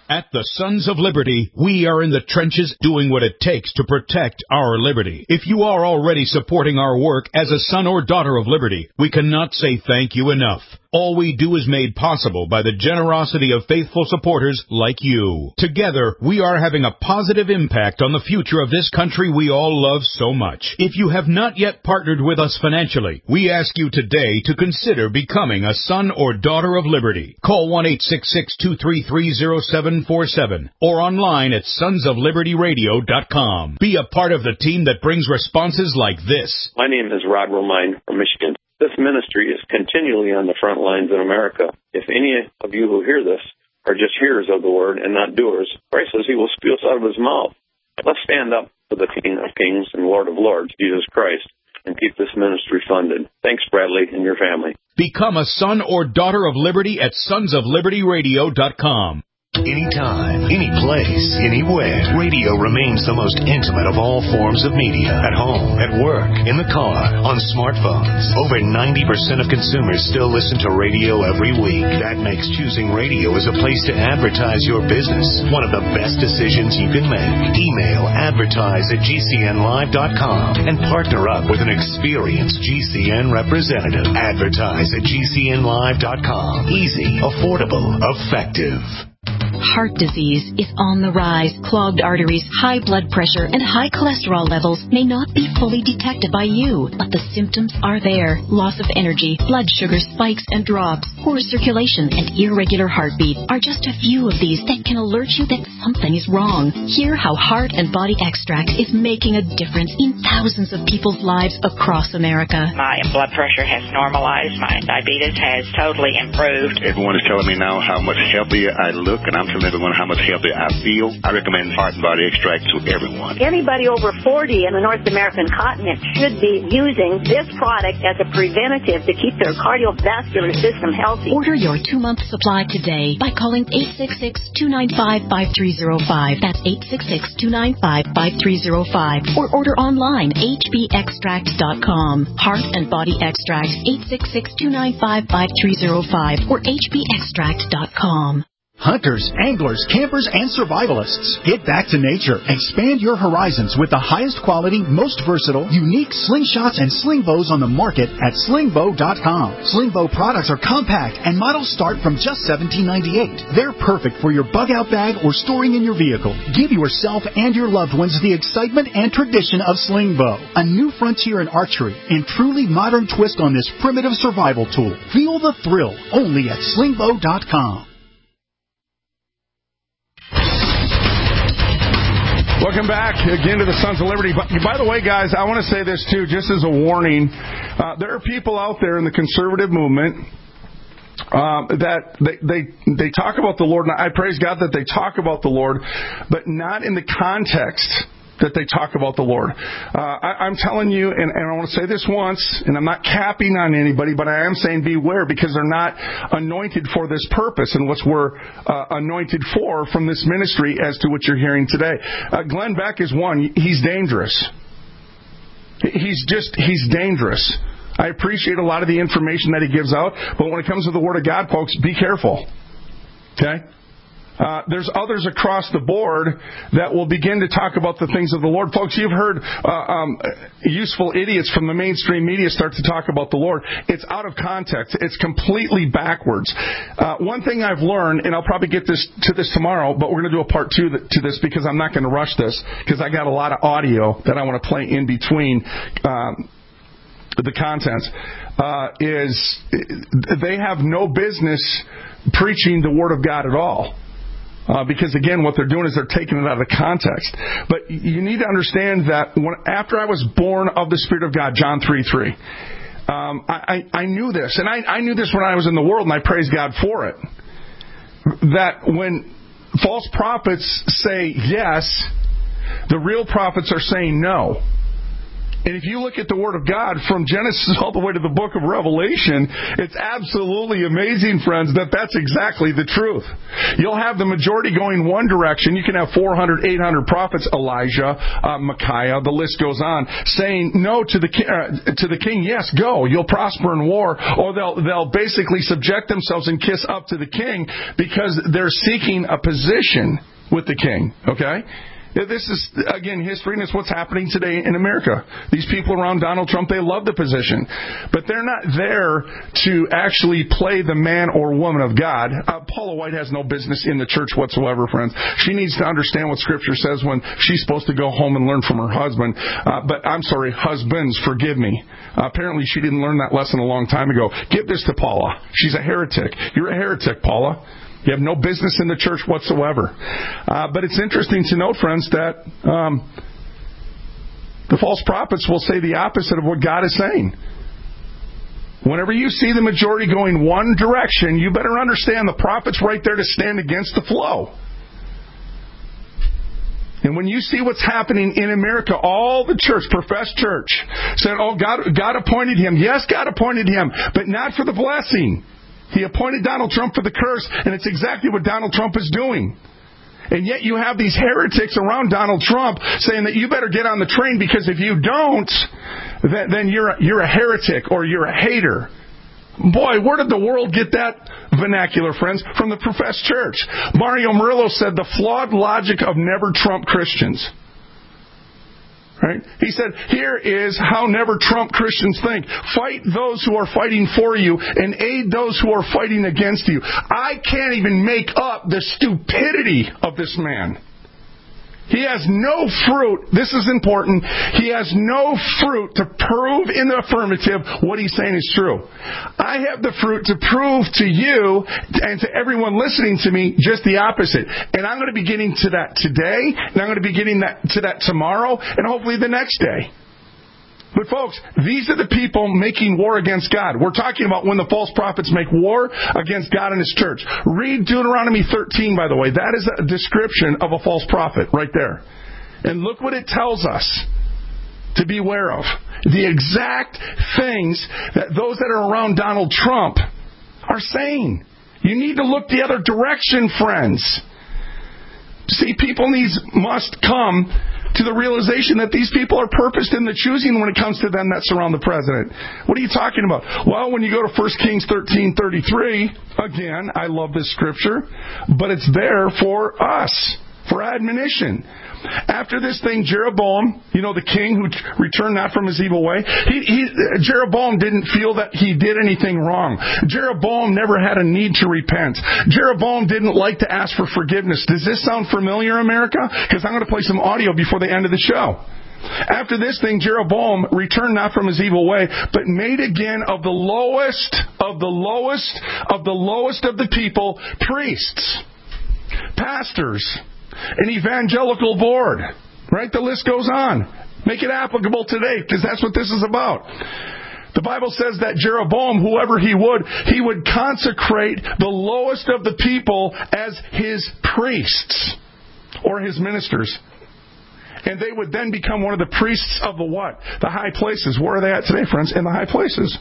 At the Sons of Liberty, we are in the trenches doing what it takes to protect our liberty. If you are already supporting our work as a son or daughter of liberty, we cannot say thank you enough. All we do is made possible by the generosity of faithful supporters like you. Together, we are having a positive impact on the future of this country we all love so much. If you have not yet partnered with us financially, we ask you today to consider becoming a son or daughter of liberty. Call one eight six six, two three three, zero seven four seven or online at sons of liberty radio dot com. Be a part of the team that brings responses like this. My name is Rod Romine from Michigan. This ministry is continually on the front lines in America. If any of you who hear this are just hearers of the word and not doers, Christ says he will spew us out of his mouth. Let's stand up for the King of Kings and Lord of Lords, Jesus Christ, and keep this ministry funded. Thanks, Bradley, and your family. Become a son or daughter of liberty at sons of liberty radio dot com. Anytime, any place, anywhere, radio remains the most intimate of all forms of media. At home, at work, in the car, on smartphones. Over ninety percent of consumers still listen to radio every week. That makes choosing radio as a place to advertise your business one of the best decisions you can make. Email advertise at G C N live dot com and partner up with an experienced G C N representative. Advertise at G C N live dot com. Easy, affordable, effective. Heart disease is on the rise. Clogged arteries, high blood pressure, and high cholesterol levels may not be fully detected by you, but the symptoms are there. Loss of energy, blood sugar spikes and drops, poor circulation, and irregular heartbeat are just a few of these that can alert you that something is wrong. Hear how Heart and Body Extract is making a difference in thousands of people's lives across America. My blood pressure has normalized. My diabetes has totally improved. Everyone is telling me now how much healthier I look, and I'm telling everyone how much healthier I feel. I recommend Heart and Body Extract to everyone. Anybody over forty in the North American continent should be using this product as a preventative to keep their cardiovascular system healthy. Order your two-month supply today by calling eight six six, two nine five, five three zero five. That's eight six six, two nine five, five three zero five. Or order online, H B extract dot com. Heart and Body Extract, eight six six, two nine five, five three zero five or H B extract dot com. Hunters, anglers, campers, and survivalists. Get back to nature. Expand your horizons with the highest quality, most versatile, unique slingshots and sling bows on the market at sling bow dot com. Sling bow products are compact and models start from just seventeen ninety-eight. They're perfect for your bug-out bag or storing in your vehicle. Give yourself and your loved ones the excitement and tradition of sling bow. A new frontier in archery and truly modern twist on this primitive survival tool. Feel the thrill only at sling bow dot com. Welcome back again to the Sons of Liberty. By, by the way, guys, I want to say this too, just as a warning. Uh, there are people out there in the conservative movement um, that they, they they talk about the Lord, and I praise God that they talk about the Lord, but not in the context that they talk about the Lord. Uh, I, I'm telling you, and, and I want to say this once, and I'm not capping on anybody, but I am saying beware, because they're not anointed for this purpose and what we're uh, anointed for from this ministry as to what you're hearing today. Uh, Glenn Beck is one. He's dangerous. He's just, he's dangerous. I appreciate a lot of the information that he gives out, but when it comes to the Word of God, folks, be careful. Okay? Uh, there's others across the board that will begin to talk about the things of the Lord. Folks, you've heard uh, um, useful idiots from the mainstream media start to talk about the Lord. It's out of context. It's completely backwards. Uh, one thing I've learned, and I'll probably get this to this tomorrow, but we're going to do a part two to this because I'm not going to rush this, because I got a lot of audio that I want to play in between um, the contents, uh, is they have no business preaching the Word of God at all. Uh, because, again, what they're doing is they're taking it out of context. But you need to understand that when, after I was born of the Spirit of God, John three three, um, I, I, I knew this. And I, I knew this when I was in the world, and I praise God for it. That when false prophets say yes, the real prophets are saying no. And if you look at the Word of God from Genesis all the way to the book of Revelation, it's absolutely amazing, friends, that that's exactly the truth. You'll have the majority going one direction. You can have four hundred, eight hundred prophets, Elijah, uh, Micaiah, the list goes on, saying no to the uh, to the king. Yes, go. You'll prosper in war. Or they'll they'll basically subject themselves and kiss up to the king because they're seeking a position with the king. Okay? This is, again, history, and it's what's happening today in America. These people around Donald Trump, they love the position. But they're not there to actually play the man or woman of God. Uh, Paula White has no business in the church whatsoever, friends. She needs to understand what Scripture says when she's supposed to go home and learn from her husband. Uh, but I'm sorry, husbands, forgive me. Uh, apparently she didn't learn that lesson a long time ago. Give this to Paula. She's a heretic. You're a heretic, Paula. You have no business in the church whatsoever. Uh, but it's interesting to note, friends, that um, the false prophets will say the opposite of what God is saying. Whenever you see the majority going one direction, you better understand the prophet's right there to stand against the flow. And when you see what's happening in America, all the church, professed church, said, oh, God, God appointed him. Yes, God appointed him, but not for the blessing. He appointed Donald Trump for the curse, and it's exactly what Donald Trump is doing. And yet you have these heretics around Donald Trump saying that you better get on the train because if you don't, then you're a, you're a heretic or you're a hater. Boy, where did the world get that vernacular, friends? From the professed church. Mario Murillo said the flawed logic of never Trump Christians. Right? He said, here is how never Trump Christians think. Fight those who are fighting for you and aid those who are fighting against you. I can't even make up the stupidity of this man. He has no fruit. This is important. He has no fruit to prove in the affirmative what he's saying is true. I have the fruit to prove to you and to everyone listening to me just the opposite. And I'm going to be getting to that today, and I'm going to be getting that, to that tomorrow, and hopefully the next day. But folks, these are the people making war against God. We're talking about when the false prophets make war against God and His church. Read Deuteronomy thirteen, by the way. That is a description of a false prophet right there. And look what it tells us to beware of. The exact things that those that are around Donald Trump are saying. You need to look the other direction, friends. See, people needs must come to the realization that these people are purposed in the choosing when it comes to them that surround the president. What are you talking about? Well, when you go to First Kings thirteen thirty-three, again, I love this scripture, but it's there for us, for admonition. After this thing, Jeroboam, you know, the king who returned not from his evil way, he, he, Jeroboam didn't feel that he did anything wrong. Jeroboam never had a need to repent. Jeroboam didn't like to ask for forgiveness. Does this sound familiar, America? Because I'm going to play some audio before the end of the show. After this thing, Jeroboam returned not from his evil way, but made again of the lowest, of the lowest, of the lowest of the people, priests, pastors, an evangelical board. Right? The list goes on. Make it applicable today, because that's what this is about. The Bible says that Jeroboam, whoever he would, he would consecrate the lowest of the people as his priests or his ministers. And they would then become one of the priests of the what? The high places. Where are they at today, friends? In the high places.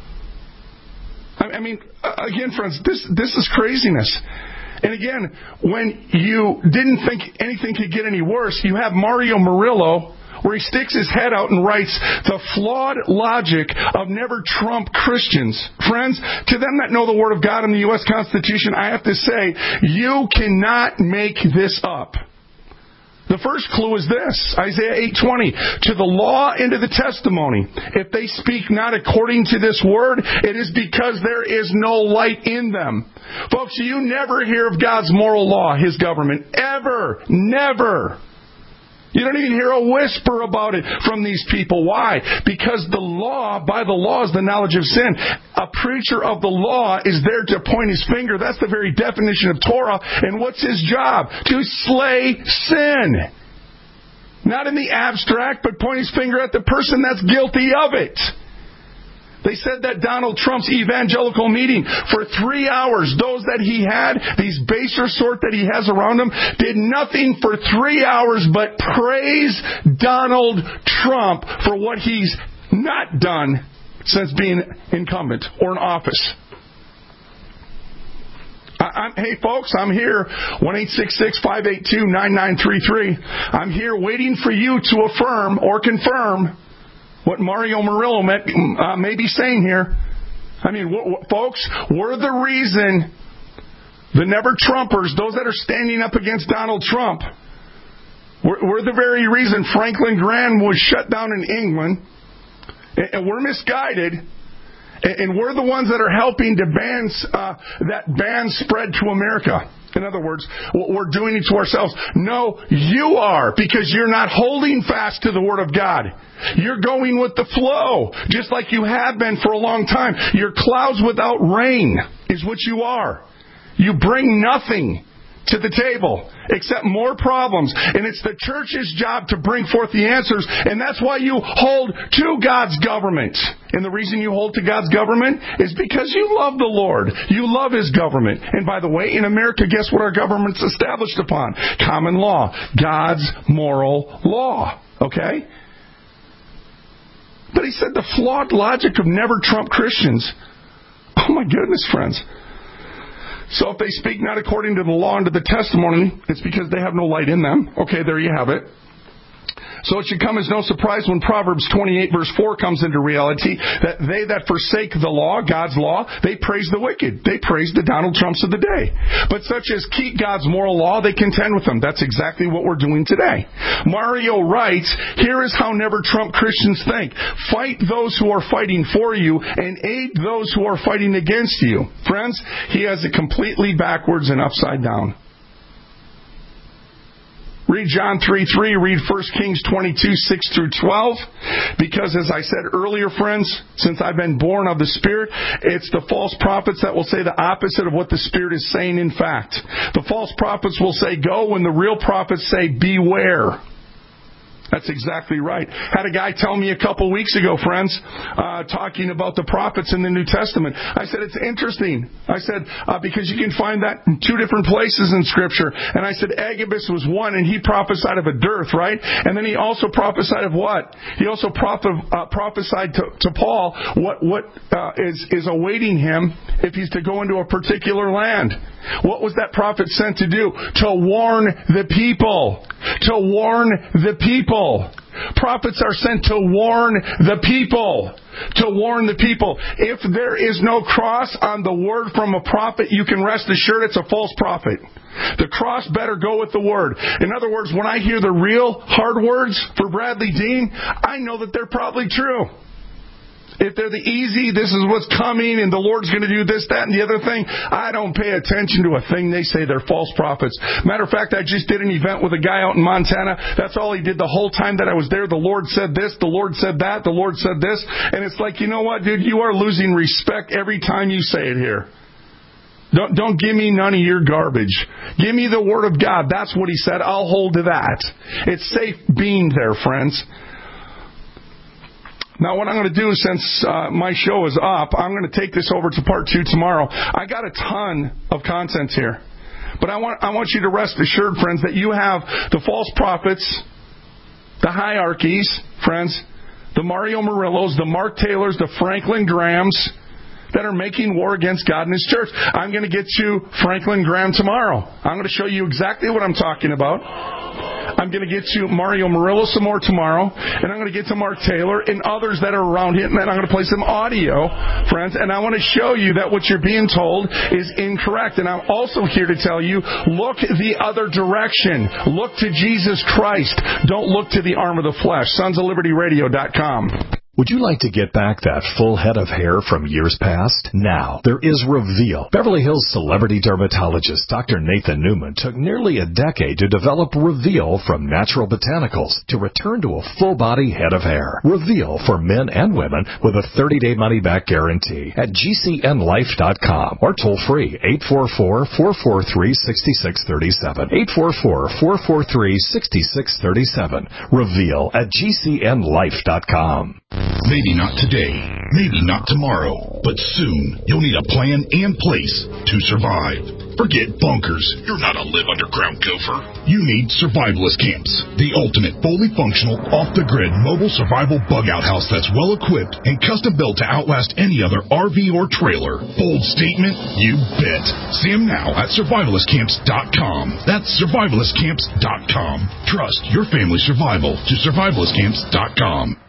I mean, again, friends, this this is craziness. And again, when you didn't think anything could get any worse, you have Mario Murillo, where he sticks his head out and writes the flawed logic of never Trump Christians. Friends, to them that know the Word of God and the U S Constitution, I have to say, you cannot make this up. The first clue is this, Isaiah eight twenty, to the law and to the testimony. If they speak not according to this word, it is because there is no light in them. Folks, you never hear of God's moral law, His government, ever, never. You don't even hear a whisper about it from these people. Why? Because the law, by the law, is the knowledge of sin. A preacher of the law is there to point his finger. That's the very definition of Torah. And what's his job? To slay sin. Not in the abstract, but point his finger at the person that's guilty of it. They said that Donald Trump's evangelical meeting for three hours, those that he had, these baser sort that he has around him, did nothing for three hours but praise Donald Trump for what he's not done since being incumbent or in office. I, I'm, hey, folks, I'm here, one eight six six, five eight two, nine nine three three. I'm here waiting for you to affirm or confirm what Mario Murillo may, uh, may be saying here. I mean, w- w- folks, we're the reason the never-Trumpers, those that are standing up against Donald Trump, we're, we're the very reason Franklin Graham was shut down in England, and, and we're misguided, and, and we're the ones that are helping to ban, uh, that ban spread to America. In other words, we're doing it to ourselves. No, you are, because you're not holding fast to the Word of God. You're going with the flow, just like you have been for a long time. You're clouds without rain is what you are. You bring nothing to the table except more problems. And it's the church's job to bring forth the answers. And that's why you hold to God's government. And the reason you hold to God's government is because you love the Lord. You love His government. And by the way, in America, guess what our government's established upon? Common law. God's moral law. Okay? But he said the flawed logic of never-Trump Christians. Oh my goodness, friends. So if they speak not according to the law and to the testimony, it's because they have no light in them. Okay, there you have it. So it should come as no surprise when Proverbs twenty-eight verse four comes into reality that they that forsake the law, God's law, they praise the wicked. They praise the Donald Trumps of the day. But such as keep God's moral law, they contend with them. That's exactly what we're doing today. Mario writes, here is how never-Trump Christians think. Fight those who are fighting for you and aid those who are fighting against you. Friends, he has it completely backwards and upside down. Read John three three, read First Kings twenty-two, six through twelve. Because as I said earlier, friends, since I've been born of the Spirit, it's the false prophets that will say the opposite of what the Spirit is saying in fact. The false prophets will say go when the real prophets say beware. That's exactly right. Had a guy tell me a couple weeks ago, friends, uh, talking about the prophets in the New Testament. I said, it's interesting. I said, uh, because you can find that in two different places in Scripture. And I said, Agabus was one, and he prophesied of a dearth, right? And then he also prophesied of what? He also proph- uh, prophesied to, to Paul what, what uh, is, is awaiting him if he's to go into a particular land. What was that prophet sent to do? To warn the people. To warn the people. Prophets are sent to warn the people. To warn the people. If there is no cross on the word from a prophet, you can rest assured it's a false prophet. The cross better go with the word. In other words, when I hear the real hard words for Bradley Dean, I know that they're probably true. If they're the easy, this is what's coming, and the Lord's going to do this, that, and the other thing, I don't pay attention to a thing they say. They're false prophets. Matter of fact, I just did an event with a guy out in Montana. That's all he did the whole time that I was there. The Lord said this, the Lord said that, the Lord said this. And it's like, you know what, dude? You are losing respect every time you say it here. Don't, don't give me none of your garbage. Give me the Word of God. That's what he said. I'll hold to that. It's safe being there, friends. Now, what I'm going to do, since uh, my show is up, I'm going to take this over to part two tomorrow. I got a ton of content here. But I want I want you to rest assured, friends, that you have the false prophets, the hierarchies, friends, the Mario Murillos, the Mark Taylors, the Franklin Grahams that are making war against God and His church. I'm going to get you Franklin Graham tomorrow. I'm going to show you exactly what I'm talking about. I'm going to get to Mario Murillo some more tomorrow, and I'm going to get to Mark Taylor and others that are around him, and then I'm going to play some audio, friends, and I want to show you that what you're being told is incorrect. And I'm also here to tell you, look the other direction. Look to Jesus Christ. Don't look to the arm of the flesh. sons of liberty radio dot com. Would you like to get back that full head of hair from years past? Now, there is Reveal. Beverly Hills celebrity dermatologist Doctor Nathan Newman took nearly a decade to develop Reveal from natural botanicals to return to a full-body head of hair. Reveal for men and women with a thirty-day money-back guarantee at G C N life dot com or toll-free eight four four, four four three, six six three seven. eight four four, four four three, six six three seven. Reveal at G C N life dot com. Maybe not today, maybe not tomorrow, but soon you'll need a plan and place to survive. Forget bunkers. You're not a live underground gopher. You need Survivalist Camps, the ultimate fully functional, off-the-grid mobile survival bug-out house that's well-equipped and custom-built to outlast any other R V or trailer. Bold statement? You bet. See them now at survivalist camps dot com. That's survivalist camps dot com. Trust your family's survival to survivalist camps dot com.